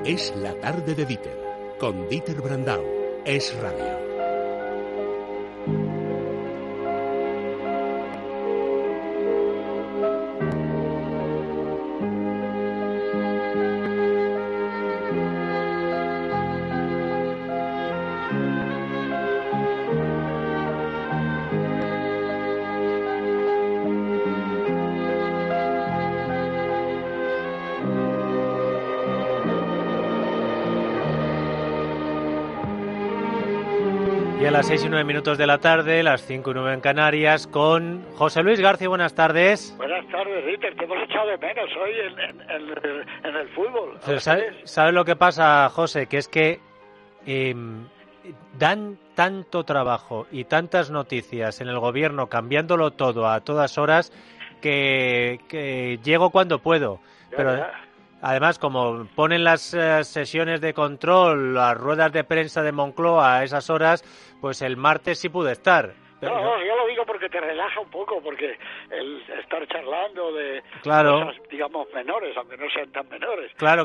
Es la tarde de Dieter, con Dieter Brandau. Es Radio. A las 6:09 de la tarde, las 5:09 en Canarias, con José Luis García. Buenas tardes. Buenas tardes, Dieter. Te hemos echado de menos hoy en el fútbol. ¿Sabes lo que pasa, José? Que es que dan tanto trabajo y tantas noticias en el gobierno, cambiándolo todo a todas horas, que llego cuando puedo. Pero además, como ponen las sesiones de control, las ruedas de prensa de Moncloa a esas horas, pues el martes sí pude estar. Pero no, yo lo digo porque te relaja un poco, porque el estar charlando de cosas, digamos, menores, aunque no sean tan menores. Claro,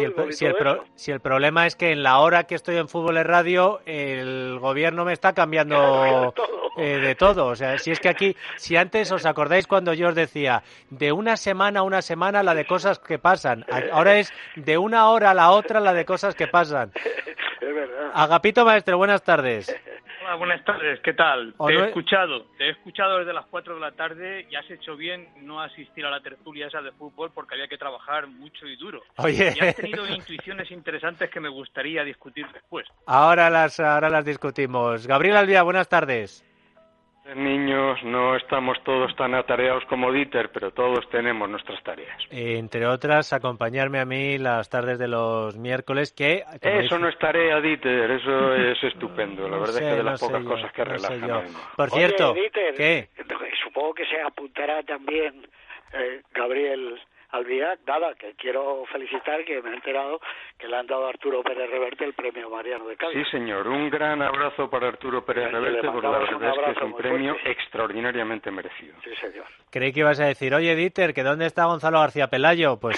si el problema es que en la hora que estoy en Fútbol en Radio, el gobierno me está cambiando de todo. O sea, si es que aquí, si antes os acordáis cuando yo os decía, de una semana a una semana la de cosas que pasan, ahora es de una hora a la otra la de cosas que pasan. Es verdad. Agapito Maestre, buenas tardes. Hola, buenas tardes, ¿qué tal? Te he escuchado desde las 4 de la tarde y has hecho bien no asistir a la tertulia esa de fútbol porque había que trabajar mucho y duro. Oye. Y has tenido intuiciones interesantes que me gustaría discutir después. Ahora las discutimos. Gabriel Alvía, buenas tardes. Niños, no estamos todos tan atareados como Dieter, pero todos tenemos nuestras tareas. Entre otras, acompañarme a mí las tardes de los miércoles, que... Eso no es tarea, Dieter, eso es estupendo. La verdad es que de las pocas cosas que relajan. Por cierto, oye, Dieter, ¿qué? Supongo que se apuntará también Gabriel Albiac, nada, que quiero felicitar, que me he enterado que le han dado a Arturo Pérez Reverte el premio Mariano de Cádiz. Sí, señor, un gran abrazo para Arturo Pérez Reverte, porque la verdad es que es un premio extraordinariamente merecido. Sí, señor. Creí que ibas a decir, oye, Dieter, ¿que dónde está Gonzalo García Pelayo? Pues...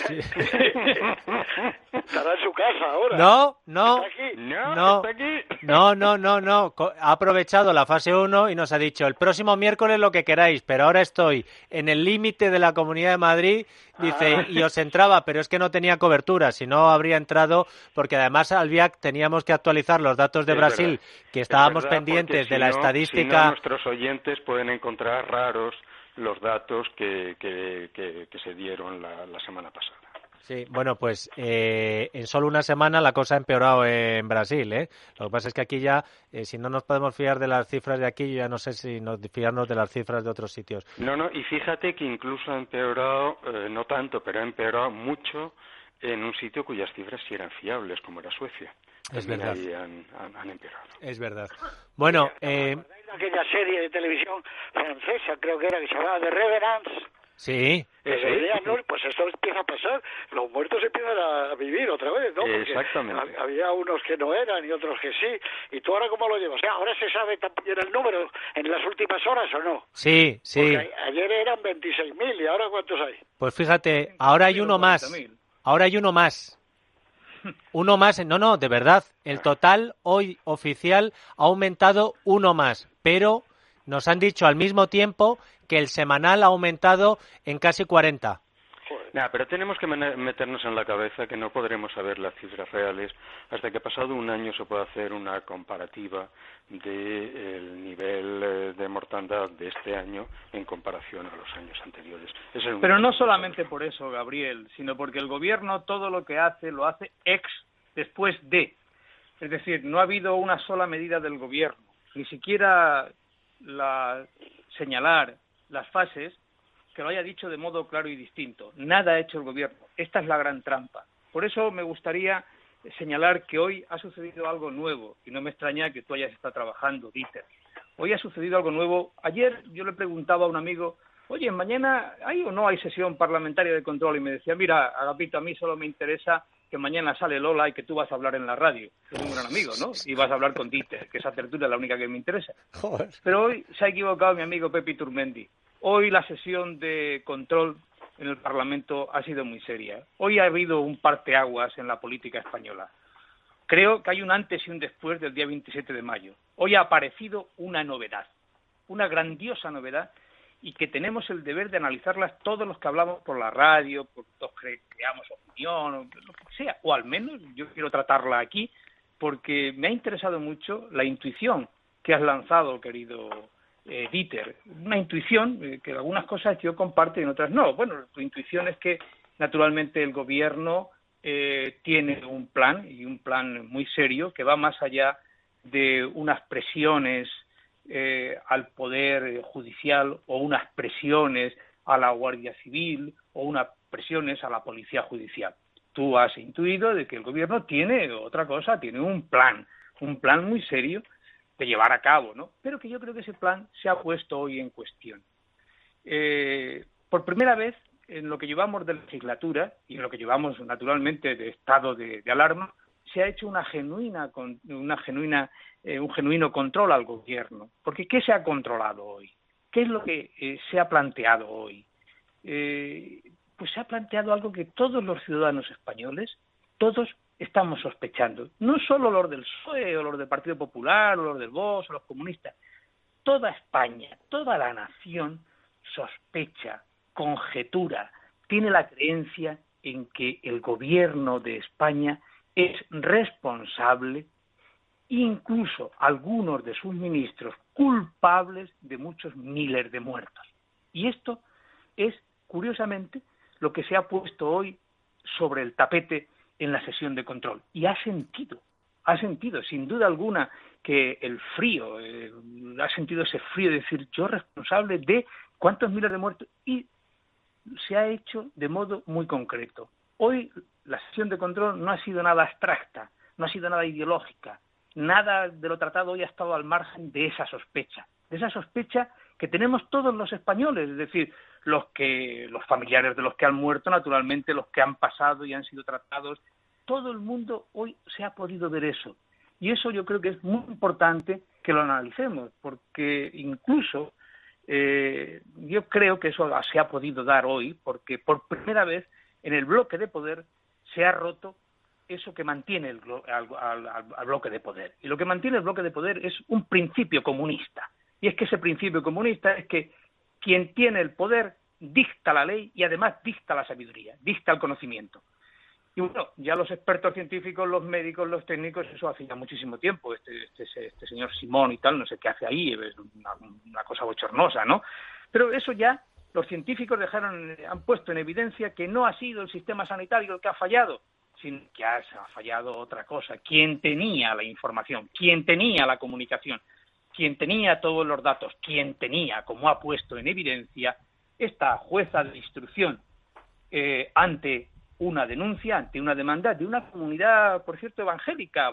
¿Estará en su casa ahora? No. ¿Está aquí? ¿Está aquí? No. Ha aprovechado la fase 1 y nos ha dicho, el próximo miércoles lo que queráis, pero ahora estoy en el límite de la Comunidad de Madrid, dice, y os entraba, pero es que no tenía cobertura, si no habría entrado, porque además, Albiac, teníamos que actualizar los datos de Brasil, que estábamos pendientes de la estadística. Si no, nuestros oyentes pueden encontrar raros los datos que se dieron la semana pasada. Sí, bueno, pues en solo una semana la cosa ha empeorado en Brasil, ¿eh? Lo que pasa es que aquí ya, si no nos podemos fiar de las cifras de aquí, yo ya no sé si fiarnos de las cifras de otros sitios. No, y fíjate que incluso ha empeorado, no tanto, pero ha empeorado mucho en un sitio cuyas cifras sí eran fiables, como era Suecia. Es verdad. Ahí han empeorado. Es verdad. Bueno, aquella serie de televisión francesa, creo que era, que se llamaba The Revenants. Sí. Pues esto empieza a pasar, los muertos empiezan a vivir otra vez, ¿no? Porque exactamente. Había unos que no eran y otros que sí. ¿Y tú ahora cómo lo llevas? O sea, ¿ahora se sabe también el número en las últimas horas o no? Sí. Porque ayer eran 26.000 y ahora ¿cuántos hay? Pues fíjate, ahora hay uno más. Uno más, no, de verdad. El total hoy oficial ha aumentado uno más, pero nos han dicho al mismo tiempo que el semanal ha aumentado en casi 40. Pero tenemos que meternos en la cabeza que no podremos saber las cifras reales hasta que pasado un año se pueda hacer una comparativa del nivel de mortandad de este año en comparación a los años anteriores. Pero no solamente por eso, Gabriel, sino porque el gobierno todo lo que hace, lo hace después de. Es decir, no ha habido una sola medida del gobierno, ni siquiera señalar las fases, que lo haya dicho de modo claro y distinto. Nada ha hecho el gobierno. Esta es la gran trampa. Por eso me gustaría señalar que hoy ha sucedido algo nuevo, y no me extraña que tú hayas estado trabajando, Dieter. Hoy ha sucedido algo nuevo. Ayer yo le preguntaba a un amigo, oye, ¿mañana hay o no hay sesión parlamentaria de control? Y me decía, mira, Agapito, a mí solo me interesa que mañana sale Lola y que tú vas a hablar en la radio. Es un gran amigo, ¿no? Y vas a hablar con Dieter, que esa tertulia es la única que me interesa. Joder. Pero hoy se ha equivocado mi amigo Pepi Turmendi. Hoy la sesión de control en el Parlamento ha sido muy seria. Hoy ha habido un parteaguas en la política española. Creo que hay un antes y un después del día 27 de mayo. Hoy ha aparecido una novedad, una grandiosa novedad, y que tenemos el deber de analizarlas todos los que hablamos por la radio, por los que creamos opinión, o lo que sea, o al menos yo quiero tratarla aquí, porque me ha interesado mucho la intuición que has lanzado, querido Dieter. Una intuición que algunas cosas yo comparto y en otras no. Bueno, tu intuición es que naturalmente el gobierno tiene un plan, y un plan muy serio, que va más allá de unas presiones al Poder Judicial o unas presiones a la Guardia Civil o unas presiones a la Policía Judicial. Tú has intuido de que el gobierno tiene otra cosa, tiene un plan muy serio de llevar a cabo, ¿no? Pero que yo creo que ese plan se ha puesto hoy en cuestión. Por primera vez en lo que llevamos de legislatura y en lo que llevamos naturalmente de estado de alarma, se ha hecho un genuino control al gobierno. Porque ¿qué se ha controlado hoy? ¿Qué es lo que se ha planteado hoy? Pues se ha planteado algo que todos los ciudadanos españoles, todos estamos sospechando. No solo los del PSOE o los del Partido Popular o los del Vox o los comunistas. Toda España, toda la nación sospecha, conjetura, tiene la creencia en que el gobierno de España es responsable, incluso algunos de sus ministros culpables de muchos miles de muertos. Y esto es, curiosamente, lo que se ha puesto hoy sobre el tapete en la sesión de control. Y ha sentido, sin duda alguna, que el frío, ha sentido ese frío de decir, yo responsable de cuántos miles de muertos, y se ha hecho de modo muy concreto. Hoy la sesión de control no ha sido nada abstracta, no ha sido nada ideológica, nada de lo tratado hoy ha estado al margen de esa sospecha que tenemos todos los españoles, es decir, los familiares de los que han muerto, naturalmente, los que han pasado y han sido tratados, todo el mundo hoy se ha podido ver eso. Y eso yo creo que es muy importante que lo analicemos, porque incluso yo creo que eso se ha podido dar hoy, porque por primera vez en el bloque de poder se ha roto eso que mantiene al bloque de poder. Y lo que mantiene el bloque de poder es un principio comunista. Y es que ese principio comunista es que quien tiene el poder dicta la ley y además dicta la sabiduría, dicta el conocimiento. Y bueno, ya los expertos científicos, los médicos, los técnicos, eso hace ya muchísimo tiempo. Este señor Simón y tal, no sé qué hace ahí, es una cosa bochornosa, ¿no? Pero eso ya los científicos han puesto en evidencia que no ha sido el sistema sanitario el que ha fallado, sino que ha fallado otra cosa. Quien tenía la información, quien tenía la comunicación, quien tenía todos los datos, quien tenía, como ha puesto en evidencia, esta jueza de instrucción ante una denuncia, ante una demanda de una comunidad, por cierto, evangélica,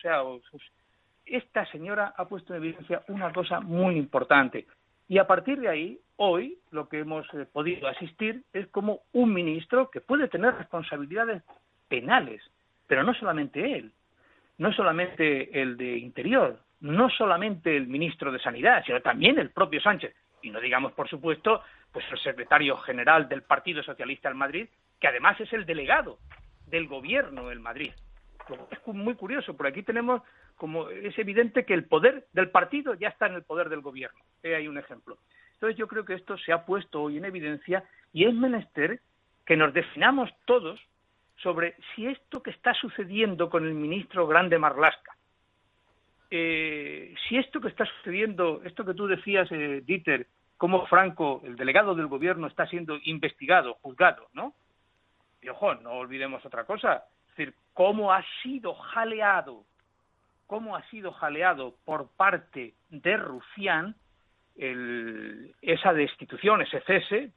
esta señora ha puesto en evidencia una cosa muy importante. Y a partir de ahí, hoy, lo que hemos podido asistir es como un ministro que puede tener responsabilidades penales, pero no solamente él, no solamente el de Interior, no solamente el ministro de Sanidad, sino también el propio Sánchez. Y no digamos, por supuesto, pues el secretario general del Partido Socialista en Madrid, que además es el delegado del gobierno en Madrid. Es muy curioso, por aquí tenemos como es evidente que el poder del partido ya está en el poder del gobierno. Hay un ejemplo. Entonces yo creo que esto se ha puesto hoy en evidencia y es menester que nos definamos todos sobre si esto que está sucediendo con el ministro Grande Marlaska, si esto que está sucediendo, esto que tú decías, Dieter, cómo Franco, el delegado del gobierno, está siendo investigado, juzgado, ¿no? Y ojo, no olvidemos otra cosa, es decir, cómo ha sido jaleado por parte de Rufián esa destitución, ese cese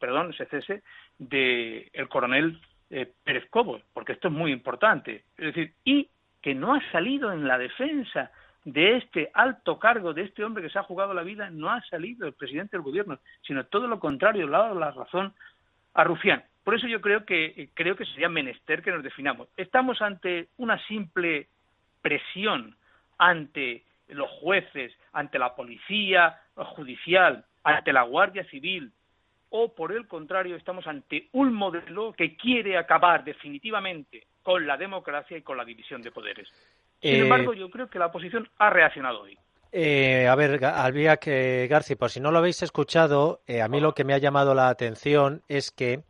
del coronel Pérez Cobos, porque esto es muy importante. Es decir, y que no ha salido en la defensa de este alto cargo, de este hombre que se ha jugado la vida, no ha salido el presidente del gobierno, sino todo lo contrario, le ha dado la razón a Rufián. Por eso yo creo que sería menester que nos definamos. Estamos ante una simple presión ante los jueces, ante la policía judicial, ante la Guardia Civil, o por el contrario estamos ante un modelo que quiere acabar definitivamente con la democracia y con la división de poderes. Sin embargo, yo creo que la oposición ha reaccionado hoy. A ver, Albiac, Garci, por si no lo habéis escuchado, a mí lo que me ha llamado la atención es que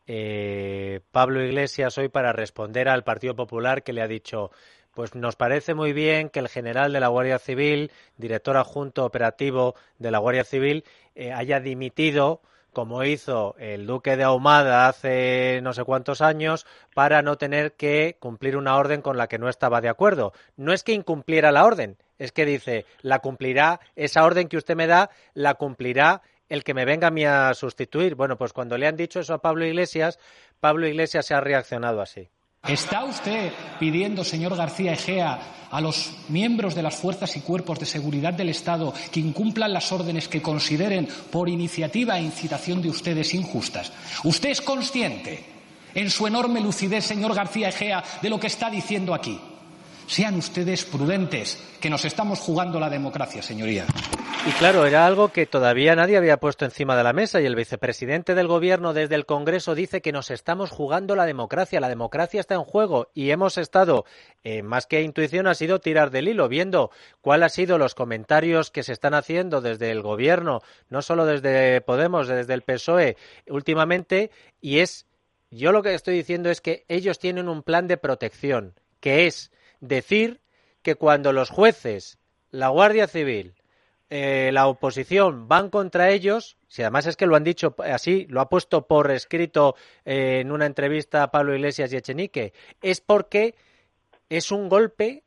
Pablo Iglesias hoy, para responder al Partido Popular, que le ha dicho: pues nos parece muy bien que el general de la Guardia Civil, director adjunto operativo de la Guardia Civil, haya dimitido, como hizo el duque de Ahumada hace no sé cuántos años, para no tener que cumplir una orden con la que no estaba de acuerdo. No es que incumpliera la orden, es que dice: la cumplirá, esa orden que usted me da, la cumplirá el que me venga a mí a sustituir. Bueno, pues cuando le han dicho eso a Pablo Iglesias se ha reaccionado así. ¿Está usted pidiendo, señor García Egea, a los miembros de las fuerzas y cuerpos de seguridad del Estado que incumplan las órdenes que consideren por iniciativa e incitación de ustedes injustas? ¿Usted es consciente, en su enorme lucidez, señor García Egea, de lo que está diciendo aquí? Sean ustedes prudentes, que nos estamos jugando la democracia, señoría. Y claro, era algo que todavía nadie había puesto encima de la mesa, y el vicepresidente del Gobierno desde el Congreso dice que nos estamos jugando la democracia está en juego, y hemos estado, más que intuición, ha sido tirar del hilo, viendo cuáles han sido los comentarios que se están haciendo desde el Gobierno, no solo desde Podemos, desde el PSOE últimamente, yo lo que estoy diciendo es que ellos tienen un plan de protección, que es decir que cuando los jueces, la Guardia Civil, la oposición van contra ellos, si además es que lo han dicho así, lo ha puesto por escrito en una entrevista a Pablo Iglesias y Echenique, es porque es un golpe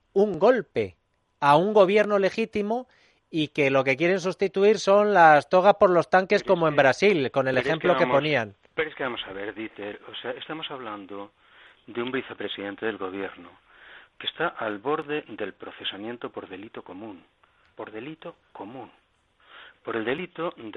a un gobierno legítimo, y que lo que quieren sustituir son las togas por los tanques, como en Brasil, con el ejemplo que ponían. Pero es que vamos a ver, Dieter, o sea, estamos hablando de un vicepresidente del gobierno que está al borde del procesamiento por delito común. Por delito común, por el delito de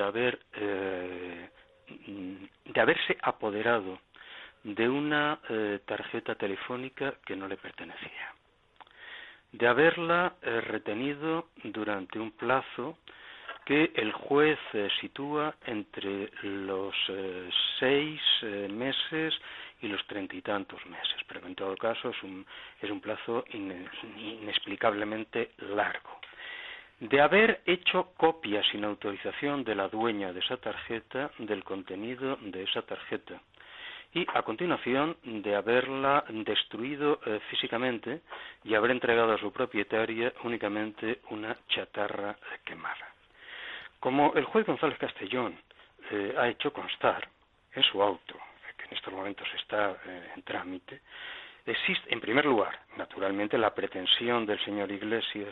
haberse apoderado de una tarjeta telefónica que no le pertenecía, de haberla retenido durante un plazo que el juez sitúa entre los 6 meses y los 30 y tantos meses, pero en todo caso es un plazo inexplicablemente largo. De haber hecho copia sin autorización de la dueña de esa tarjeta del contenido de esa tarjeta, y a continuación de haberla destruido físicamente y haber entregado a su propietaria únicamente una chatarra quemada. Como el juez González Castellón ha hecho constar en su auto, que en estos momentos está en trámite, existe, en primer lugar, naturalmente, la pretensión del señor Iglesias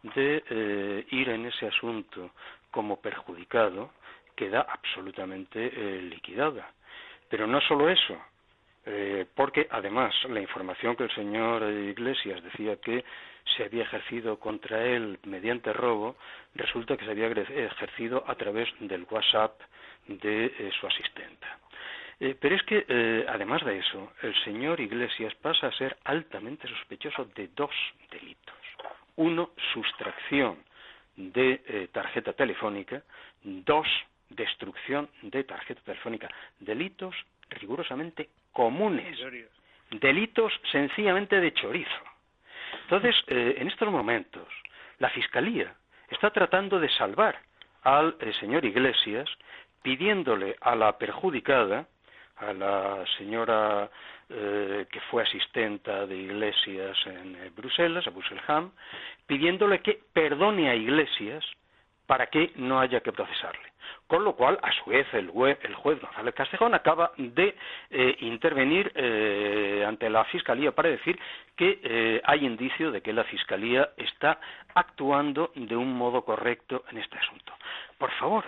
de ir en ese asunto como perjudicado, queda absolutamente liquidada. Pero no solo eso, porque además la información que el señor Iglesias decía que se había ejercido contra él mediante robo, resulta que se había ejercido a través del WhatsApp de su asistenta. Pero es que, además de eso, el señor Iglesias pasa a ser altamente sospechoso de 2 delitos. 1, sustracción de tarjeta telefónica. 2, destrucción de tarjeta telefónica. Delitos rigurosamente comunes. Delitos sencillamente de chorizo. Entonces, en estos momentos, la Fiscalía está tratando de salvar al señor Iglesias, pidiéndole a la perjudicada, a la señora que fue asistenta de Iglesias en Bruselas, a Busselham, pidiéndole que perdone a Iglesias para que no haya que procesarle. Con lo cual, a su vez, el juez González Castellón acaba de intervenir ante la Fiscalía para decir que hay indicio de que la Fiscalía está actuando de un modo correcto en este asunto. Por favor,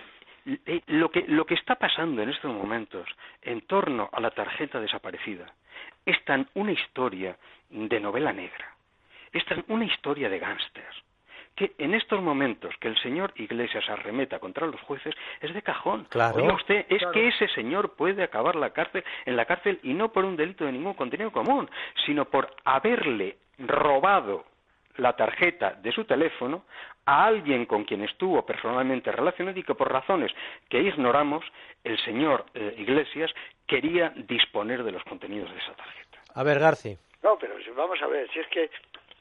lo que está pasando en estos momentos en torno a la tarjeta desaparecida es tan una historia de novela negra, es tan una historia de gángsters, que en estos momentos que el señor Iglesias arremeta contra los jueces es de cajón. Claro. Oiga usted, es que ese señor puede acabar en la cárcel, y no por un delito de ningún contenido común, sino por haberle robado la tarjeta de su teléfono a alguien con quien estuvo personalmente relacionado y que por razones que ignoramos, el señor Iglesias quería disponer de los contenidos de esa tarjeta. A ver, Garci. No, pero vamos a ver, si es que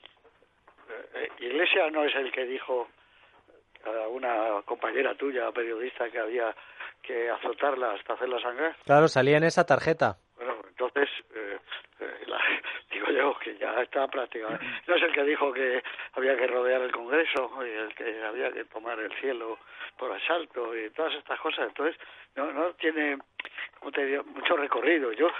Iglesias no es el que dijo a una compañera tuya, periodista, que había que azotarla hasta hacerla sangrar. Claro, salía en esa tarjeta. Bueno, entonces, digo yo que ya está prácticamente. No es el que dijo que había que rodear el Congreso y el que había que tomar el cielo por asalto y todas estas cosas. Entonces, no tiene, como te digo, mucho recorrido. Yo,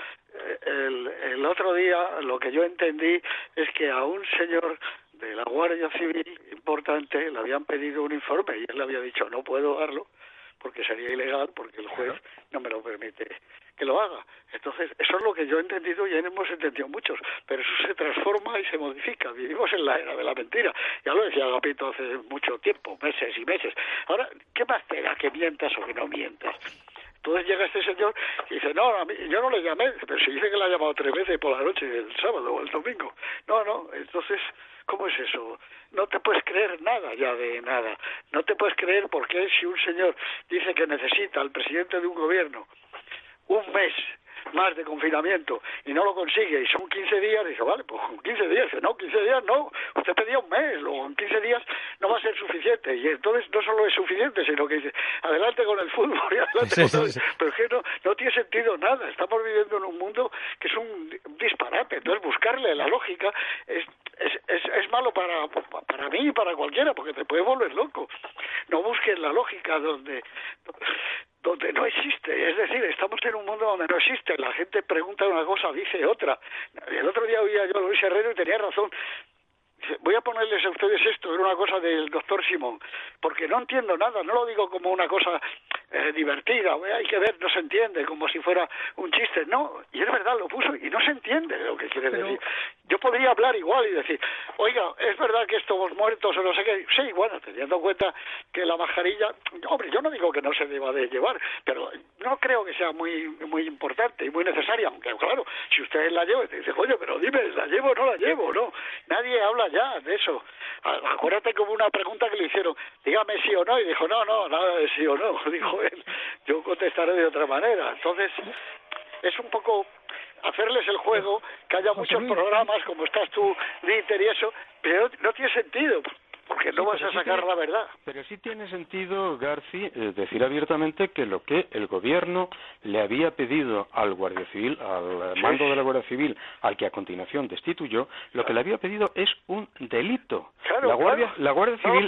el otro día, lo que yo entendí es que a un señor de la Guardia Civil importante le habían pedido un informe y él le había dicho no puedo darlo porque sería ilegal, porque el juez no me lo permite que lo haga. Entonces, eso es lo que yo he entendido y hemos entendido muchos, pero eso se transforma y se modifica. Vivimos en la era de la mentira. Ya lo decía Agapito hace mucho tiempo, meses y meses. Ahora, ¿qué más te da que mientas o que no mientas? Entonces llega este señor y dice, no, a mí, yo no le llamé, pero si dice que le ha llamado 3 veces por la noche, el sábado o el domingo. No, entonces, ¿cómo es eso? No te puedes creer nada ya de nada. No te puedes creer porque si un señor dice que necesita al presidente de un gobierno un mes más de confinamiento y no lo consigue y son 15 días, dice, vale, pues con 15 días, dice, no, 15 días no, usted pedía un mes, luego en 15 días no va a ser suficiente y entonces no solo es suficiente, sino que dice, adelante con el fútbol y adelante con todo. Pero es que no tiene sentido nada, estamos viviendo en un mundo que es un disparate, entonces buscarle la lógica es malo para mí y para cualquiera, porque te puede volver loco. No busques la lógica donde no existe, es decir, estamos en un mundo donde no existe, la gente pregunta una cosa, dice otra. El otro día oía yo a Luis Herrero y tenía razón. Voy a ponerles a ustedes esto, era una cosa del doctor Simón, porque no entiendo nada, no lo digo como una cosa divertida, hay que ver, no se entiende, como si fuera un chiste, no, y es verdad, lo puso, y no se entiende lo que quiere decir. Yo podría hablar igual y decir, oiga, es verdad que estamos muertos o no sé qué, sí, bueno, teniendo en cuenta que la mascarilla, hombre, yo no digo que no se deba de llevar, pero no creo que sea muy importante y muy necesaria, aunque claro, si ustedes la llevan, te dicen, oye, pero dime, ¿la llevo o no la llevo? No, nadie habla ya de eso. Acuérdate como una pregunta que le hicieron, dígame sí o no, y dijo, no, nada de sí o no, dijo él, yo contestaré de otra manera. Entonces, es un poco hacerles el juego, que haya muchos programas, como estás tú, Dieter y eso, pero no tiene sentido, porque no vas a sacar la verdad. Pero sí tiene sentido, Garci, decir abiertamente que lo que el gobierno le había pedido al Guardia Civil, al mando de la Guardia Civil, al que a continuación destituyó, lo que le había pedido es un delito. Claro, la Guardia Civil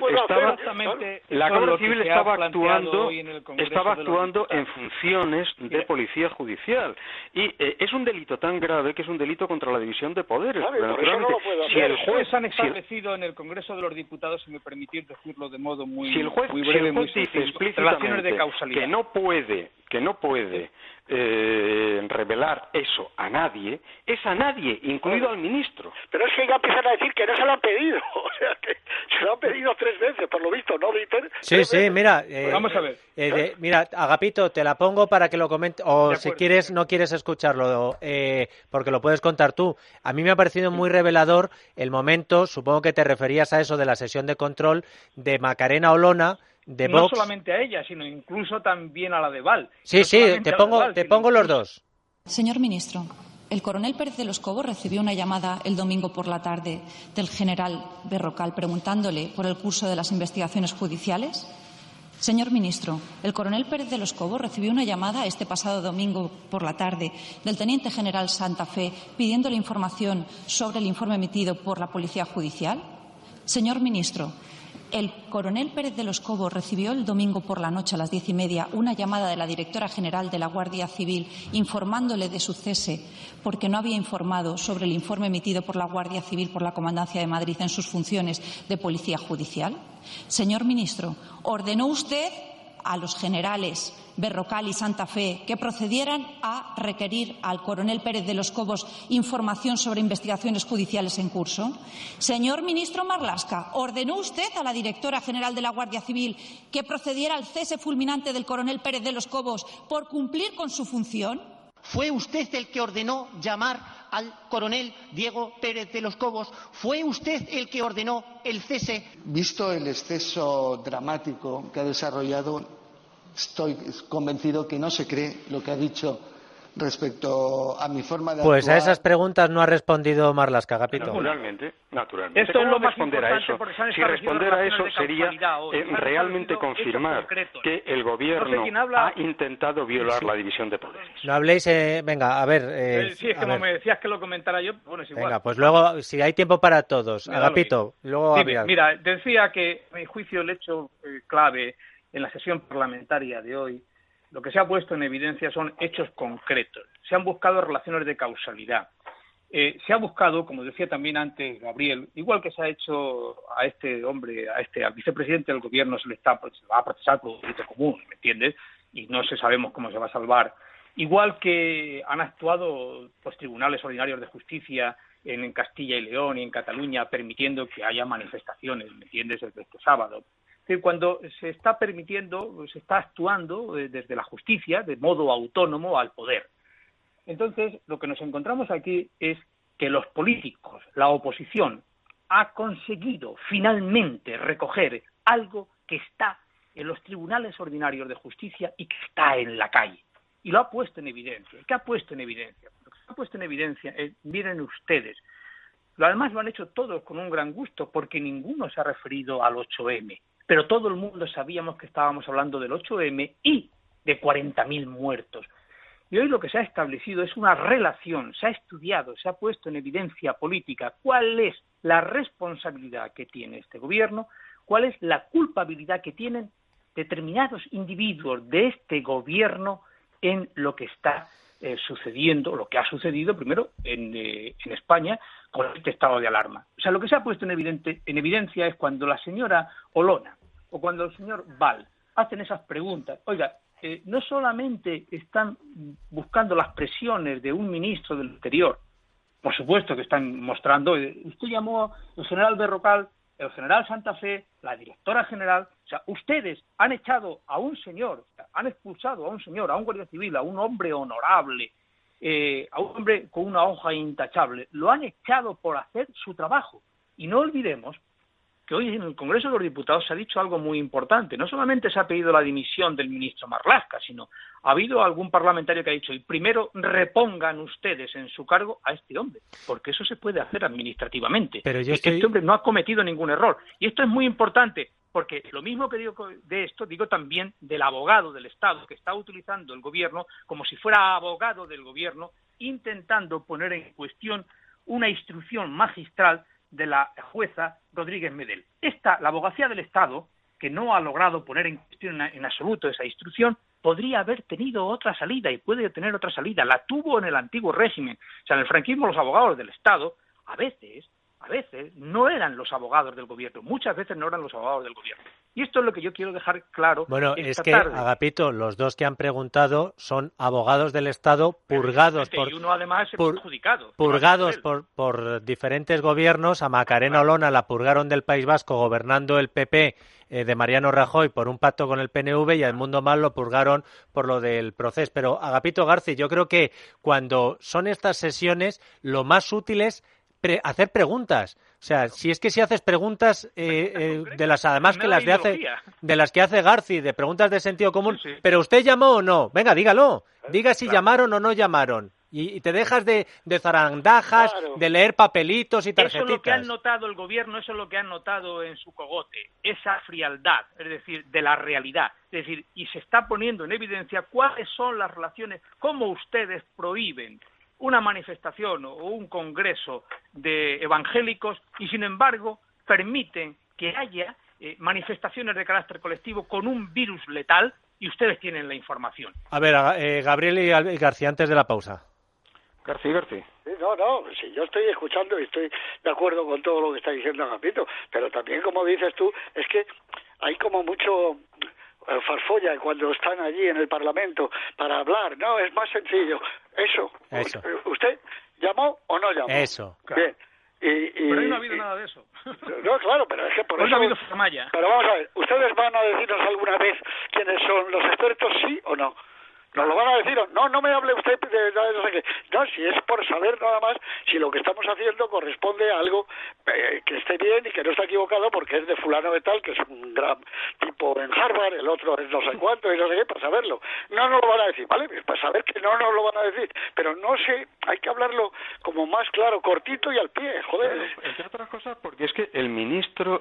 estaba actuando en funciones de policía judicial y es un delito tan grave que es un delito contra la división de poderes. Naturalmente, si el juez han establecido en el Congreso de los Diputados, si me permitís decirlo de modo muy breve, muy dice explícitamente que no puede revelar eso a nadie, es a nadie, incluido al ministro. Pero es que ya empiezan a decir que no se lo han pedido, o sea que se lo han pedido 3 veces, por lo visto, ¿no, Dieter? Sí, mira, vamos a ver. Mira, Agapito, te la pongo para que lo comentes, o si quieres, no quieres escucharlo, porque lo puedes contar tú. A mí me ha parecido muy revelador el momento, supongo que te referías a eso de la sesión de control de Macarena Olona, de Vox. No solamente a ella, sino incluso también a la de Val. Sí, te pongo los dos. Señor ministro, el coronel Pérez de los Cobos recibió una llamada el domingo por la tarde del general Berrocal preguntándole por el curso de las investigaciones judiciales. Señor ministro, el coronel Pérez de los Cobos recibió una llamada este pasado domingo por la tarde del teniente general Santa Fe pidiéndole información sobre el informe emitido por la Policía Judicial. Señor ministro, el coronel Pérez de los Cobos recibió el domingo por la noche a las 10:30 una llamada de la directora general de la Guardia Civil informándole de su cese porque no había informado sobre el informe emitido por la Guardia Civil por la Comandancia de Madrid en sus funciones de policía judicial. Señor ministro, ¿ordenó usted a los generales Berrocal y Santa Fe que procedieran a requerir al coronel Pérez de los Cobos información sobre investigaciones judiciales en curso? Señor ministro Marlaska, ¿ordenó usted a la directora general de la Guardia Civil que procediera al cese fulminante del coronel Pérez de los Cobos por cumplir con su función? ¿Fue usted el que ordenó llamar al coronel Diego Pérez de los Cobos? ¿Fue usted el que ordenó el cese? Visto el exceso dramático que ha desarrollado, estoy convencido que no se cree lo que ha dicho respecto a mi forma de Pues actuar. a esas preguntas no ha respondido Marlaska, Agapito. Naturalmente. Esto es lo más responder a importante eso? porque se han Si establecido responder a eso relaciones de sería causalidad hoy. realmente hechos confirmar concretos. que el gobierno No sé quién habla. ha intentado violar la división de poderes. No habléis, venga, a ver. Sí, es que como me decías que lo comentara yo, bueno, es igual. Venga, pues luego, si hay tiempo para todos, Me da Agapito, luego habría... Mira, decía que, a mi juicio, el hecho clave en la sesión parlamentaria de hoy, lo que se ha puesto en evidencia son hechos concretos. Se han buscado relaciones de causalidad. Se ha buscado, como decía también antes Gabriel, igual que se ha hecho a este hombre, al vicepresidente del gobierno, se va a procesar por un delito común, ¿me entiendes? Y no sabemos cómo se va a salvar. Igual que han actuado pues tribunales ordinarios de justicia en Castilla y León y en Cataluña, permitiendo que haya manifestaciones, ¿me entiendes?, este sábado. Es decir, cuando se está permitiendo, se está actuando desde la justicia, de modo autónomo al poder. Entonces, lo que nos encontramos aquí es que los políticos, la oposición, ha conseguido finalmente recoger algo que está en los tribunales ordinarios de justicia y que está en la calle. Y lo ha puesto en evidencia. ¿Qué ha puesto en evidencia? Lo que ha puesto en evidencia es, miren ustedes, además lo han hecho todos con un gran gusto, porque ninguno se ha referido al 8M. Pero todo el mundo sabíamos que estábamos hablando del 8M y de 40.000 muertos. Y hoy lo que se ha establecido es una relación, se ha estudiado, se ha puesto en evidencia política cuál es la responsabilidad que tiene este gobierno, cuál es la culpabilidad que tienen determinados individuos de este gobierno en lo que está sucediendo, lo que ha sucedido primero en España con este estado de alarma. O sea, lo que se ha puesto en evidencia es cuando la señora Olona o cuando el señor Val hacen esas preguntas. Oiga, no solamente están buscando las presiones de un ministro del Interior, por supuesto que están mostrando, usted llamó al general Berrocal, el general Santa Fe, la directora general, o sea, ustedes han echado a un señor, han expulsado a un señor, a un guardia civil, a un hombre honorable, a un hombre con una hoja intachable, lo han echado por hacer su trabajo. Y no olvidemos que hoy en el Congreso de los Diputados se ha dicho algo muy importante. No solamente se ha pedido la dimisión del ministro Marlaska, sino ha habido algún parlamentario que ha dicho, y primero repongan ustedes en su cargo a este hombre, porque eso se puede hacer administrativamente. Pero Este hombre no ha cometido ningún error. Y esto es muy importante, porque lo mismo que digo de esto, digo también del abogado del Estado, que está utilizando el gobierno como si fuera abogado del gobierno, intentando poner en cuestión una instrucción magistral de la jueza Rodríguez Medel. La abogacía del Estado, que no ha logrado poner en cuestión en absoluto esa instrucción, podría haber tenido otra salida y puede tener otra salida. La tuvo en el antiguo régimen. O sea, en el franquismo los abogados del Estado a veces no eran los abogados del gobierno, muchas veces no eran los abogados del gobierno. Y esto es lo que yo quiero dejar claro. Bueno, es que, Agapito, los dos que han preguntado son abogados del Estado purgados por... Y uno además es perjudicado. Purgados por diferentes gobiernos. A Macarena Olona la purgaron del País Vasco gobernando el PP de Mariano Rajoy por un pacto con el PNV, y a Edmundo Mal lo purgaron por lo del proceso. Pero, Agapito Garci, yo creo que cuando son estas sesiones, lo más útil es hacer preguntas. O sea, si es que si haces preguntas de las además que las de las que hace Garci, de preguntas de sentido común, sí. Pero usted llamó o no, venga, dígalo, diga si llamaron o no llamaron. Y te dejas de zarandajas, claro, de leer papelitos y tarjetitas. Eso es lo que han notado el gobierno, eso es lo que han notado en su cogote, esa frialdad, es decir, de la realidad. Es decir, y se está poniendo en evidencia cuáles son las relaciones, cómo ustedes prohíben una manifestación o un congreso de evangélicos y, sin embargo, permiten que haya manifestaciones de carácter colectivo con un virus letal, y ustedes tienen la información. A ver, Gabriel y García, antes de la pausa. García. No, sí, yo estoy escuchando y estoy de acuerdo con todo lo que está diciendo Agapito, pero también, como dices tú, es que hay como mucho farfolla cuando están allí en el Parlamento para hablar. No, es más sencillo. Eso. ¿Usted llamó o no llamó? Eso. Bien. Pero ahí no ha habido nada de eso. No, claro, pero es que por eso... No ha habido famalla. Pero vamos a ver, ¿ustedes van a decirnos alguna vez quiénes son los expertos, sí o no? Nos lo van a decir, no me hable usted de no sé qué. No, si es por saber nada más si lo que estamos haciendo corresponde a algo que esté bien y que no está equivocado porque es de fulano de tal, que es un gran tipo en Harvard, el otro es no sé cuánto y no sé qué, para saberlo. No nos lo van a decir, ¿vale? Para saber que no nos lo van a decir. Pero no sé, hay que hablarlo como más claro, cortito y al pie, joder. Claro, entre otras cosas, porque es que el ministro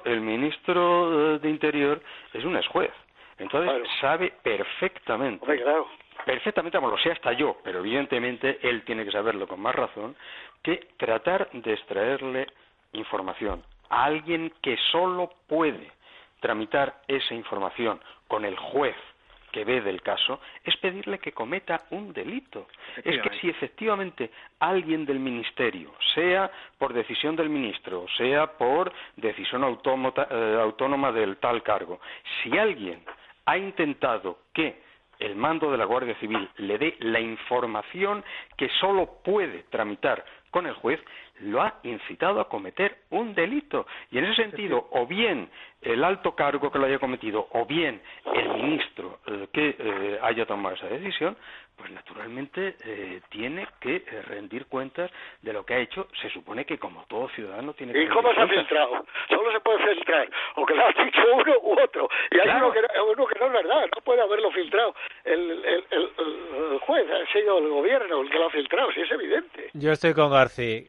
de Interior es un ex juez. Entonces sabe perfectamente. Hombre, claro. Perfectamente, lo sé hasta yo, pero evidentemente él tiene que saberlo con más razón, que tratar de extraerle información a alguien que solo puede tramitar esa información con el juez que ve del caso, es pedirle que cometa un delito. Es que si efectivamente alguien del ministerio, sea por decisión del ministro, sea por decisión autónoma del tal cargo, si alguien ha intentado que el mando de la Guardia Civil le dé la información que solo puede tramitar con el juez, lo ha incitado a cometer un delito. Y en ese sentido, o bien el alto cargo que lo haya cometido, o bien el ministro que haya tomado esa decisión, pues naturalmente tiene que rendir cuentas de lo que ha hecho. Se supone que como todo ciudadano tiene que... ¿Y cómo se ha filtrado? Solo se puede filtrar o que lo ha dicho uno u otro, y hay uno que no es verdad, no puede haberlo filtrado el juez, ha sido el gobierno el que lo ha filtrado, sí, es evidente. Yo estoy con García.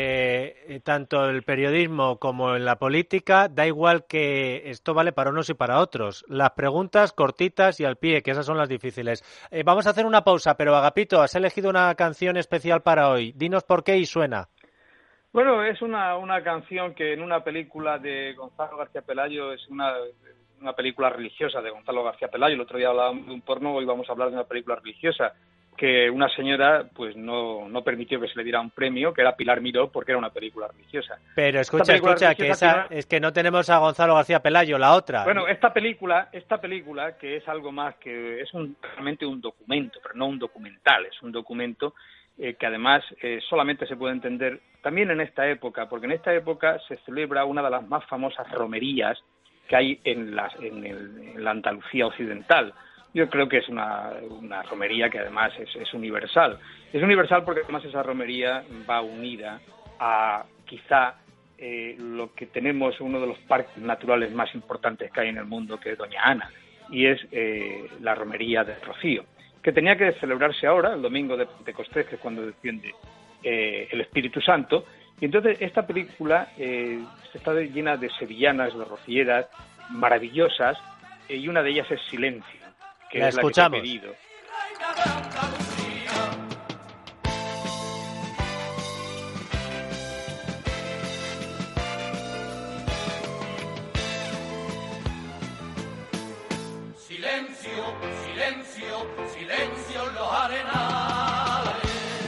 Tanto el periodismo como en la política, da igual que esto vale para unos y para otros. Las preguntas cortitas y al pie, que esas son las difíciles. Vamos a hacer una pausa, pero Agapito, has elegido una canción especial para hoy. Dinos por qué y suena. Bueno, es una canción que en una película de Gonzalo García Pelayo, es una película religiosa de Gonzalo García Pelayo. El otro día hablábamos de un porno, hoy vamos a hablar de una película religiosa, que una señora pues no permitió que se le diera un premio, que era Pilar Miró, porque era una película religiosa. Pero escucha, que es que no tenemos a Gonzalo García Pelayo, la otra. Bueno, esta película, que es algo más que es realmente un documento, pero no un documental, es un documento que además solamente se puede entender también en esta época, porque en esta época se celebra una de las más famosas romerías que hay en la Andalucía occidental. Yo creo que es una romería que además es universal. Es universal porque además esa romería va unida a quizá lo que tenemos, uno de los parques naturales más importantes que hay en el mundo, que es Doña Ana, y es la romería del Rocío, que tenía que celebrarse ahora, el domingo de Pentecostés, que es cuando desciende el Espíritu Santo. Y entonces esta película está llena de sevillanas, de rocieras maravillosas, y una de ellas es Silencio, que la es escuchamos. La que te he pedido. Silencio, silencio, silencio en los arenales.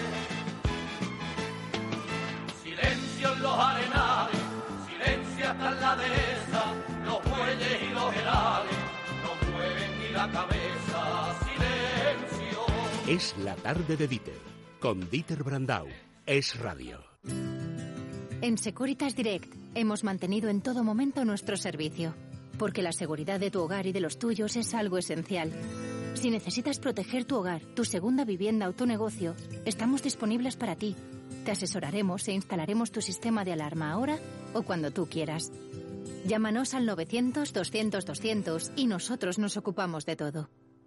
Silencio en los arenales, silencio hasta en la dehesa, los bueyes y los herales no mueven ni la cabeza. Silencio. Es la tarde de Dieter, con Dieter Brandau. Es radio. En Securitas Direct hemos mantenido en todo momento nuestro servicio, porque la seguridad de tu hogar y de los tuyos es algo esencial. Si necesitas proteger tu hogar, tu segunda vivienda o tu negocio, estamos disponibles para ti. Te asesoraremos e instalaremos tu sistema de alarma ahora o cuando tú quieras. Llámanos al 900-200-200 y nosotros nos ocupamos de todo.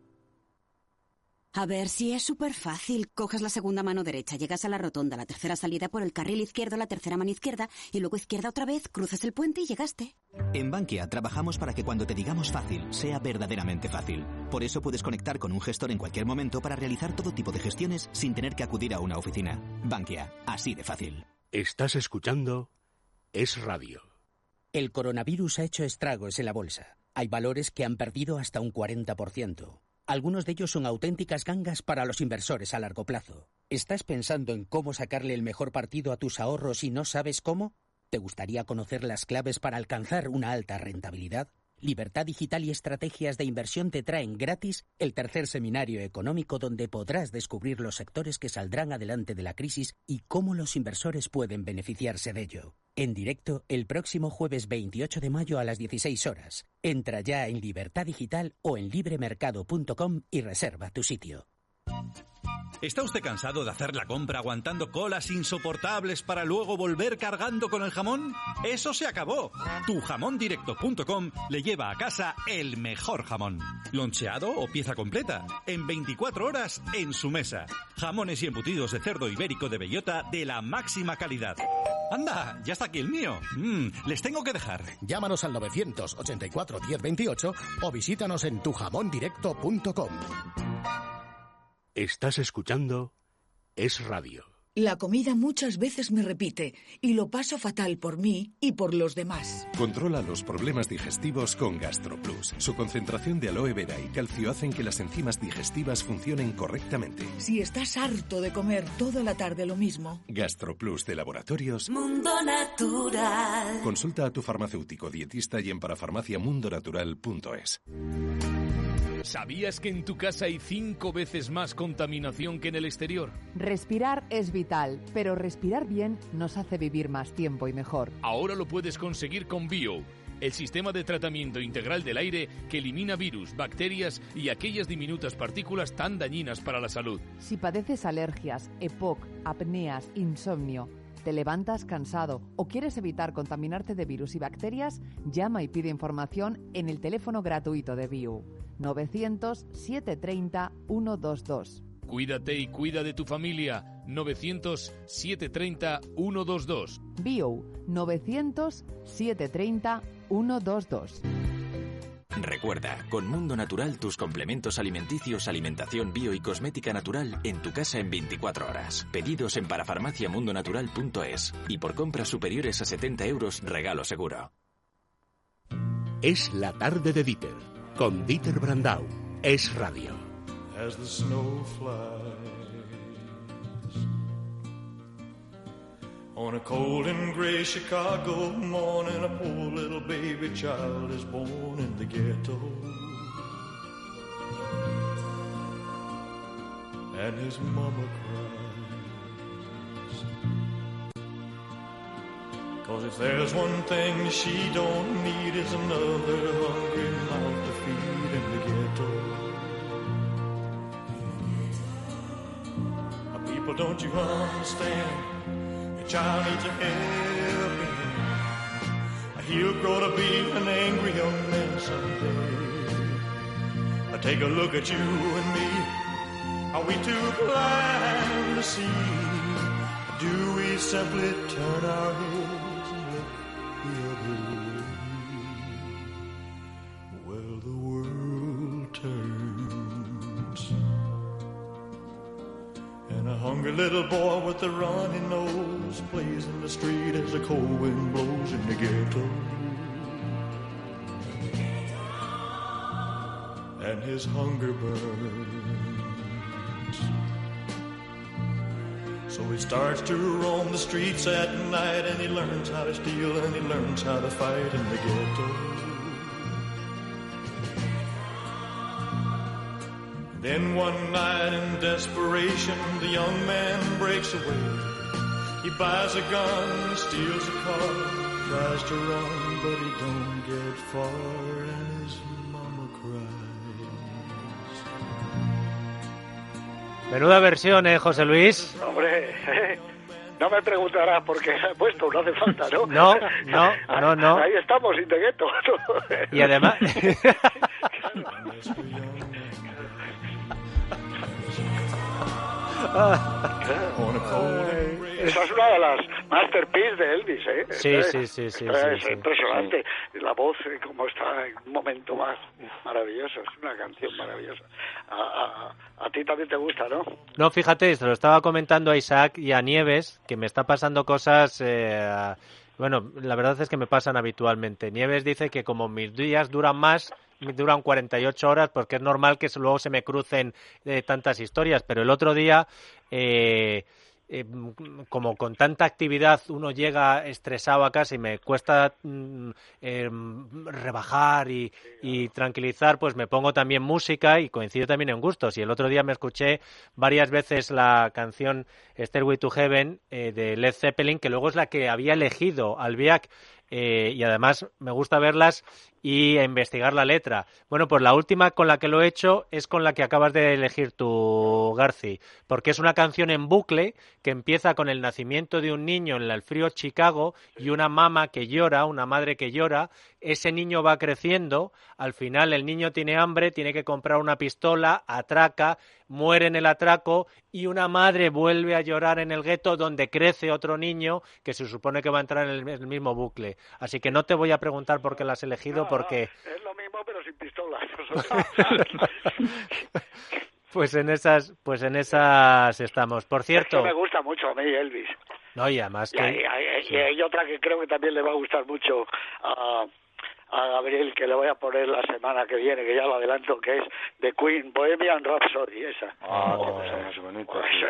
A ver, si es súper fácil. Coges la segunda mano derecha, llegas a la rotonda, la tercera salida por el carril izquierdo, la tercera mano izquierda, y luego izquierda otra vez, cruzas el puente y llegaste. En Bankia trabajamos para que cuando te digamos fácil, sea verdaderamente fácil. Por eso puedes conectar con un gestor en cualquier momento para realizar todo tipo de gestiones sin tener que acudir a una oficina. Bankia, así de fácil. Estás escuchando Es Radio. El coronavirus ha hecho estragos en la bolsa. Hay valores que han perdido hasta un 40%. Algunos de ellos son auténticas gangas para los inversores a largo plazo. ¿Estás pensando en cómo sacarle el mejor partido a tus ahorros y no sabes cómo? ¿Te gustaría conocer las claves para alcanzar una alta rentabilidad? Libertad Digital y Estrategias de Inversión te traen gratis el tercer seminario económico donde podrás descubrir los sectores que saldrán adelante de la crisis y cómo los inversores pueden beneficiarse de ello. En directo el próximo jueves 28 de mayo a las 16 horas. Entra ya en Libertad Digital o en libremercado.com y reserva tu sitio. ¿Está usted cansado de hacer la compra aguantando colas insoportables para luego volver cargando con el jamón? ¡Eso se acabó! Tujamondirecto.com le lleva a casa el mejor jamón. Loncheado o pieza completa, en 24 horas en su mesa. Jamones y embutidos de cerdo ibérico de bellota de la máxima calidad. ¡Anda! Ya está aquí el mío. Les tengo que dejar. Llámanos al 984 1028 o visítanos en tujamondirecto.com. Estás escuchando Es Radio. La comida muchas veces me repite y lo paso fatal por mí y por los demás. Controla los problemas digestivos con GastroPlus. Su concentración de aloe vera y calcio hacen que las enzimas digestivas funcionen correctamente. Si estás harto de comer toda la tarde lo mismo. GastroPlus de Laboratorios Mundo Natural. Consulta a tu farmacéutico dietista y en parafarmaciamundonatural.es. ¿Sabías que en tu casa hay 5 veces más contaminación que en el exterior? Respirar es vital, pero respirar bien nos hace vivir más tiempo y mejor. Ahora lo puedes conseguir con Bio, el sistema de tratamiento integral del aire que elimina virus, bacterias y aquellas diminutas partículas tan dañinas para la salud. Si padeces alergias, EPOC, apneas, insomnio, te levantas cansado o quieres evitar contaminarte de virus y bacterias, llama y pide información en el teléfono gratuito de Bio. 900-730-122. Cuídate y cuida de tu familia. 900-730-122. Bio 900-730-122. Recuerda, con Mundo Natural tus complementos alimenticios, alimentación bio y cosmética natural en tu casa en 24 horas. Pedidos en parafarmaciamundonatural.es y por compras superiores a 70 euros, regalo seguro. Es la tarde de Dieter, con Dieter Brandau. Es Radio. As the snow flies on a cold and gray Chicago morning, a poor little baby child is born in the ghetto, and his mama cries, 'cause if there's one thing she don't need is another hungry mouth to feed in the ghetto. People, don't you understand? The child needs a helping hand. He'll grow to be an angry young man someday. Take a look at you and me. Are we too blind to see? Do we simply turn our heads and look the other way? Well, the world turns, and a hungry little boy with a runny nose plays in the street as the cold wind blows in the ghetto. And his hunger burns. So he starts to roam the streets at night, and he learns how to steal, and he learns how to fight in the ghetto. Then one night in desperation, the young man breaks away. He buys a gun, steals a car, tries to run, but he don't get far, and his mama cries. Menuda versión, José Luis. Hombre, no me preguntarás por qué la he puesto, no hace falta, ¿no? No. Ahí estamos, in the ghetto. Y además... Esa es una de las masterpieces de Elvis, ¿eh? Sí. Es impresionante. La voz, como está en un momento más maravilloso, es una canción maravillosa. A ti también te gusta, ¿no? No, fíjate, se lo estaba comentando a Isaac y a Nieves, que me está pasando cosas... Bueno, la verdad es que me pasan habitualmente. Nieves dice que como mis días duran 48 horas, porque es normal que luego se me crucen tantas historias, pero el otro día, como con tanta actividad uno llega estresado a casa y me cuesta rebajar y tranquilizar, pues me pongo también música y coincido también en gustos. Y el otro día me escuché varias veces la canción Stairway to Heaven de Led Zeppelin, que luego es la que había elegido Albiac y además me gusta verlas y investigar la letra. Bueno, pues la última con la que lo he hecho es con la que acabas de elegir tú, Garci, porque es una canción en bucle que empieza con el nacimiento de un niño en el frío Chicago y una mamá que llora, una madre que llora. Ese niño va creciendo, al final el niño tiene hambre, tiene que comprar una pistola, atraca, muere en el atraco y una madre vuelve a llorar en el gueto donde crece otro niño que se supone que va a entrar en el mismo bucle. Así que no te voy a preguntar por qué la has elegido, porque... Es lo mismo pero sin pistolas. Pues en esas estamos. Por cierto... Es que me gusta mucho a mí Elvis. No, y además que... Y hay otra que creo que también le va a gustar mucho a Gabriel, que le voy a poner la semana que viene, que ya lo adelanto, que es The Queen, Bohemian Rhapsody, esa. Esa es bonita.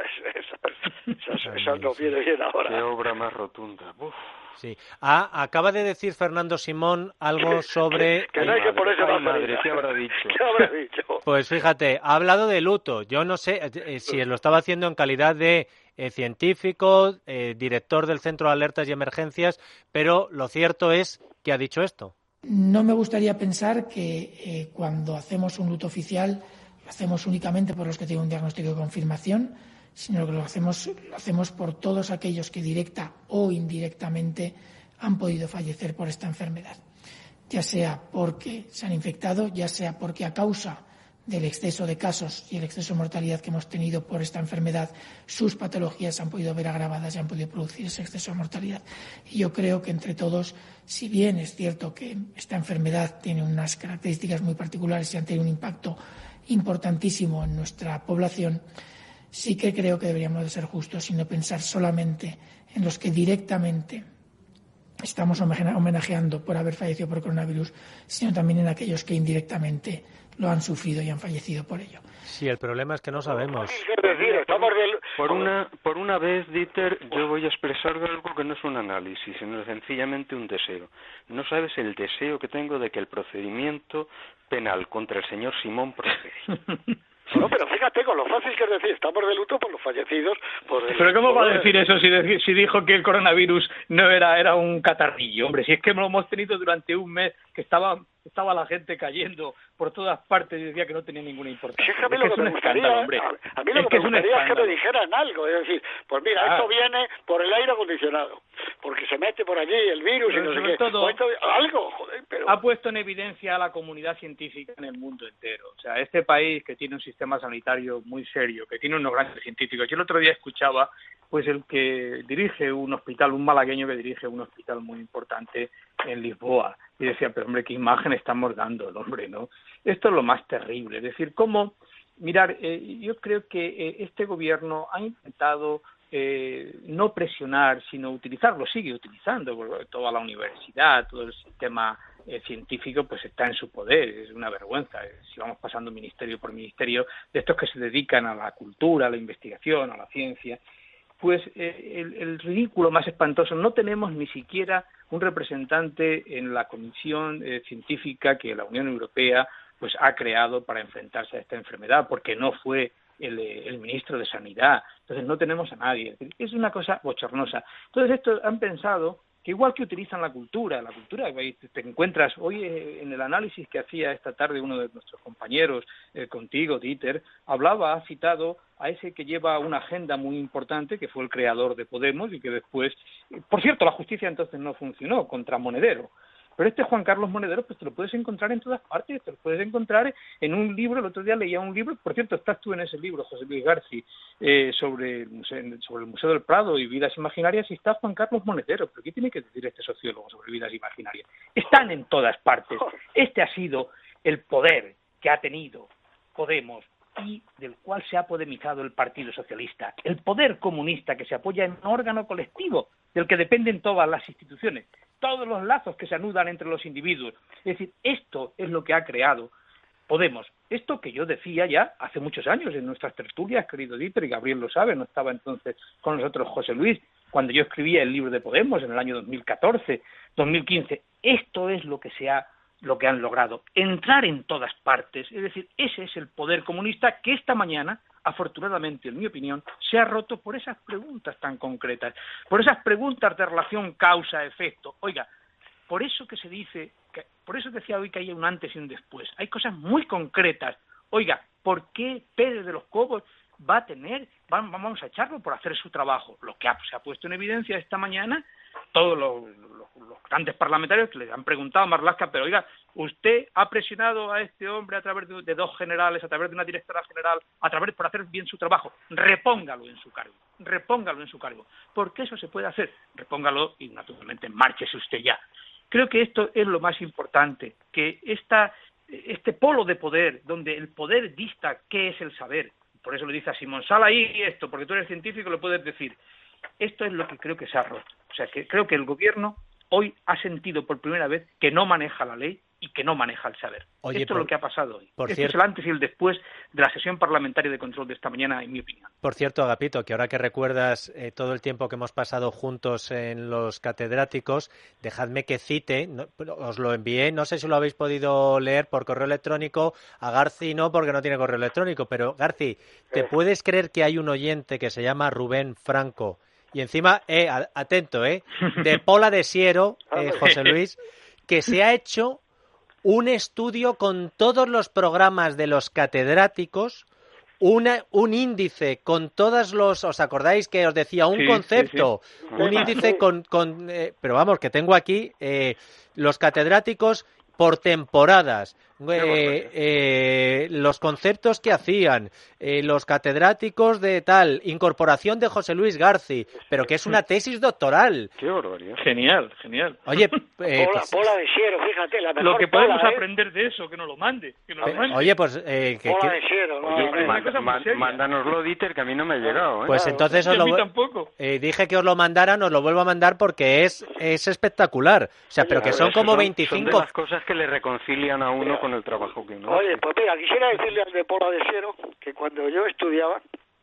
Esa no viene bien ahora. Qué obra más rotunda. Uf. Sí. Acaba de decir Fernando Simón algo sobre... que no hay que ponerse más madre, ¿qué habrá dicho? ¿Qué habrá dicho? Pues fíjate, ha hablado de luto. Yo no sé si lo estaba haciendo en calidad de científico, director del Centro de Alertas y Emergencias, pero lo cierto es que ha dicho esto. No me gustaría pensar que cuando hacemos un luto oficial lo hacemos únicamente por los que tienen un diagnóstico de confirmación, sino que lo hacemos por todos aquellos que directa o indirectamente han podido fallecer por esta enfermedad, ya sea porque se han infectado, ya sea porque a causa del exceso de casos y el exceso de mortalidad que hemos tenido por esta enfermedad, sus patologías se han podido ver agravadas y han podido producir ese exceso de mortalidad. Y yo creo que entre todos, si bien es cierto que esta enfermedad tiene unas características muy particulares y ha tenido un impacto importantísimo en nuestra población, sí que creo que deberíamos de ser justos y no pensar solamente en los que directamente estamos homenajeando por haber fallecido por coronavirus, sino también en aquellos que indirectamente lo han sufrido y han fallecido por ello. Sí, el problema es que no sabemos. Por una vez, Dieter, yo voy a expresar algo que no es un análisis, sino sencillamente un deseo. No sabes el deseo que tengo de que el procedimiento penal contra el señor Simón prospere. No, pero fíjate con lo fácil que es decir, estamos de luto por los fallecidos. Pero ¿cómo va a decir eso si dijo que el coronavirus no era un catarrillo? Hombre, si es que lo hemos tenido durante un mes, que estaba la gente cayendo por todas partes y decía que no tenía ninguna importancia. Si es que a mí lo que me gustaría, a mí lo que me gustaría es que me dijeran algo, es decir, pues mira, esto viene por el aire acondicionado, porque se mete por allí el virus y no sé qué. Todo, algo, joder, pero... Ha puesto en evidencia a la comunidad científica en el mundo entero. O sea, este país que tiene un sistema sanitario muy serio, que tiene unos grandes científicos. Yo el otro día escuchaba pues el que dirige un hospital, un malagueño que dirige un hospital muy importante en Lisboa, y decía, pero hombre, qué imagen estamos dando el hombre, ¿no? Esto es lo más terrible, es decir, cómo, mirar, yo creo que este gobierno ha intentado no presionar, sino utilizarlo, sigue utilizando, porque toda la universidad, todo el sistema científico pues está en su poder, es una vergüenza, si vamos pasando ministerio por ministerio, de estos que se dedican a la cultura, a la investigación, a la ciencia, pues el ridículo más espantoso, no tenemos ni siquiera un representante en la comisión científica que la Unión Europea pues ha creado para enfrentarse a esta enfermedad, porque no fue el ministro de Sanidad, entonces no tenemos a nadie, es una cosa bochornosa. Entonces esto han pensado que igual que utilizan la cultura, te encuentras hoy en el análisis que hacía esta tarde uno de nuestros compañeros contigo, Dieter, ha citado a ese que lleva una agenda muy importante, que fue el creador de Podemos y que después, por cierto, la justicia entonces no funcionó contra Monedero. Pero este Juan Carlos Monedero, pues te lo puedes encontrar en todas partes, te lo puedes encontrar en un libro. El otro día leía un libro, por cierto, estás tú en ese libro, José Luis Garci, sobre el Museo del Prado y vidas imaginarias, y está Juan Carlos Monedero. ¿Pero qué tiene que decir este sociólogo sobre vidas imaginarias? Están en todas partes. Este ha sido el poder que ha tenido Podemos y del cual se ha podemizado el Partido Socialista. El poder comunista que se apoya en un órgano colectivo del que dependen todas las instituciones, todos los lazos que se anudan entre los individuos. Es decir, esto es lo que ha creado Podemos. Esto que yo decía ya hace muchos años en nuestras tertulias, querido Dieter, y Gabriel lo sabe, no estaba entonces con nosotros José Luis, cuando yo escribía el libro de Podemos en el año 2014, 2015. Esto es lo que han logrado, entrar en todas partes. Es decir, ese es el poder comunista que esta mañana, afortunadamente, en mi opinión, se ha roto por esas preguntas tan concretas, por esas preguntas de relación causa-efecto. Oiga, Por eso que se dice, por eso decía hoy que hay un antes y un después. Hay cosas muy concretas. Oiga, ¿por qué Pérez de los Cobos va a tener, vamos a echarlo por hacer su trabajo? Lo que se ha puesto en evidencia esta mañana, todos los grandes parlamentarios que le han preguntado a Marlaska, pero oiga, usted ha presionado a este hombre a través de dos generales, a través de una directora general, por hacer bien su trabajo. Repóngalo en su cargo. Porque eso se puede hacer. Repóngalo y naturalmente márchese usted ya. Creo que esto es lo más importante, que este polo de poder, donde el poder dicta qué es el saber. Por eso le dice a Simón, sal ahí esto, porque tú eres científico, lo puedes decir. Esto es lo que creo que se ha roto. O sea, que creo que el gobierno hoy ha sentido por primera vez que no maneja la ley y que no maneja el saber. Esto es lo que ha pasado hoy. Este es el antes y el después de la sesión parlamentaria de control de esta mañana, en mi opinión. Por cierto, Agapito, que ahora que recuerdas todo el tiempo que hemos pasado juntos en los catedráticos, dejadme que cite, os lo envié, no sé si lo habéis podido leer por correo electrónico, a Garci no, porque no tiene correo electrónico, pero Garci, ¿te puedes creer que hay un oyente que se llama Rubén Franco? Y encima, atento, de Pola de Siero, José Luis, que se ha hecho un estudio con todos los programas de los catedráticos, un índice con todos los... ¿Os acordáis que os decía un concepto? Sí. Un índice pero vamos, que tengo aquí los catedráticos por temporadas, los conceptos que hacían, los catedráticos de tal, incorporación de José Luis Garci, pero que es una tesis doctoral. ¡Qué barbaridad! Genial. Oye, Pola de Siero, fíjate, la mejor lo que podemos aprender de eso, que nos lo mande. Oye, pues... Pola de Siero, mándanoslo, Dieter, que a mí no me ha llegado. Pues entonces a mí tampoco. Dije que os lo mandaran, os lo vuelvo a mandar porque es espectacular. O sea, pero que son como 25... Son de las cosas que le reconcilian a uno con el trabajo que uno hace. Oye, pues mira, quisiera decirle al de Pola de Siero que cuando yo estudiaba,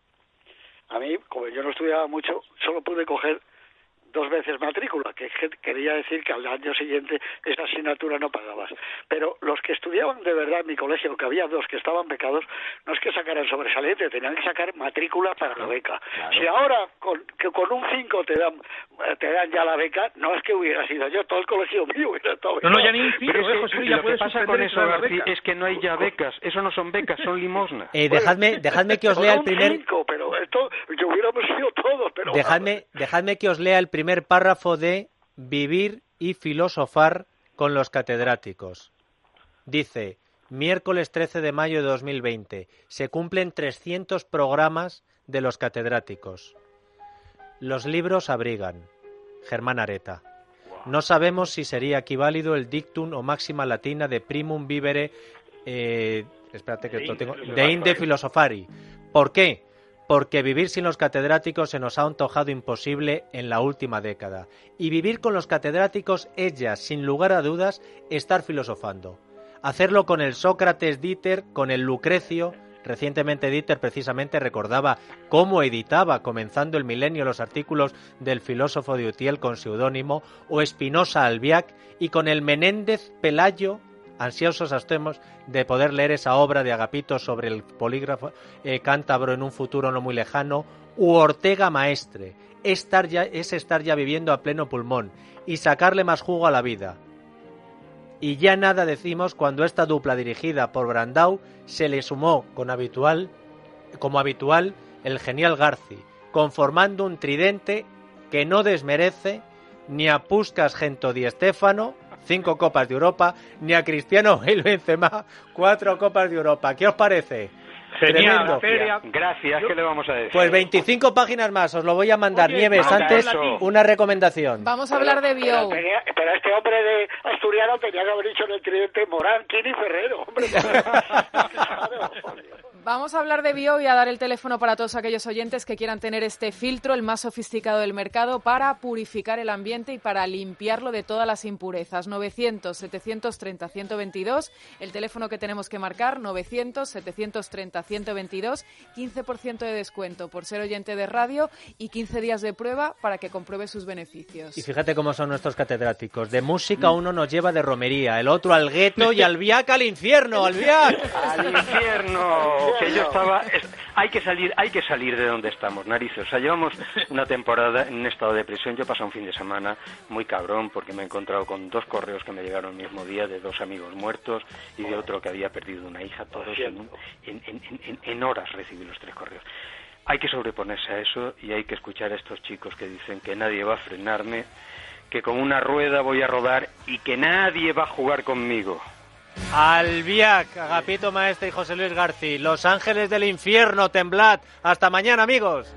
a mí, como yo no estudiaba mucho, solo pude coger 2 veces matrícula, que quería decir que al año siguiente esa asignatura no pagabas. Pero los que estudiaban de verdad en mi colegio, que había 2 que estaban becados, no es que sacaran sobresaliente, tenían que sacar matrícula para la beca. Claro. Si ahora con un 5 te dan ya la beca, no es que hubiera sido yo, todo el colegio mío hubiera estado becado. No, ya ni un 5, lo que pasa con eso, García, es que no hay ya becas, eso no son becas, son limosnas. Dejadme que os lea el primer... 5, pero esto, yo hubiéramos sido todos, pero... Dejadme que os lea el primer párrafo de Vivir y filosofar con los catedráticos. Dice, miércoles 13 de mayo de 2020, se cumplen 300 programas de los catedráticos. Los libros abrigan. Germán Areta. No sabemos si sería equiválido el dictum o máxima latina de primum vivere de inde filosofari. ¿Por qué? Porque vivir sin los catedráticos se nos ha antojado imposible en la última década. Y vivir con los catedráticos es ya, sin lugar a dudas, estar filosofando. Hacerlo con el Sócrates Dieter, con el Lucrecio. Recientemente Dieter precisamente recordaba cómo editaba, comenzando el milenio, los artículos del filósofo de Utiel con seudónimo, o Espinosa Albiac, y con el Menéndez Pelayo, ansiosos estemos de poder leer esa obra de Agapito sobre el polígrafo cántabro en un futuro no muy lejano, u Ortega Maestre, es estar ya viviendo a pleno pulmón y sacarle más jugo a la vida. Y ya nada decimos cuando esta dupla dirigida por Brandau se le sumó como habitual el genial Garci, conformando un tridente que no desmerece ni a Puskás Gento Di Stéfano, 5 Copas de Europa, ni a Cristiano Benzema, 4 Copas de Europa. ¿Qué os parece? Genial. Gracias, ¿qué le vamos a decir? Pues 25 páginas más, os lo voy a mandar. Oye, Nieves, antes una recomendación. Vamos a hablar de Bio. Pero este hombre de asturiano tenía que haber dicho en el tridente Morán, Quini y Ferrero, hombre. Vamos a hablar de Bio y a dar el teléfono para todos aquellos oyentes que quieran tener este filtro, el más sofisticado del mercado, para purificar el ambiente y para limpiarlo de todas las impurezas. 900-730-122, el teléfono que tenemos que marcar, 900-730-122, 15% de descuento por ser oyente de radio y 15 días de prueba para que compruebe sus beneficios. Y fíjate cómo son nuestros catedráticos. De música uno nos lleva de romería, el otro al gueto y al viac al infierno, al viac. ¡Al infierno! Que yo Hay que salir de donde estamos, narices. O sea, llevamos una temporada en un estado de prisión. Yo he pasado un fin de semana muy cabrón porque me he encontrado con 2 correos que me llegaron el mismo día de 2 amigos muertos y de otro que había perdido una hija. Todos en horas recibí los 3 correos. Hay que sobreponerse a eso y hay que escuchar a estos chicos que dicen que nadie va a frenarme, que con una rueda voy a rodar y que nadie va a jugar conmigo. Albiac, Agapito Maestre y José Luis García, Los Ángeles del Infierno, temblad. Hasta mañana, amigos.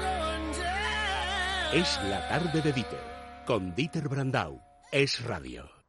Es la tarde de Dieter, con Dieter Brandau. Es Radio.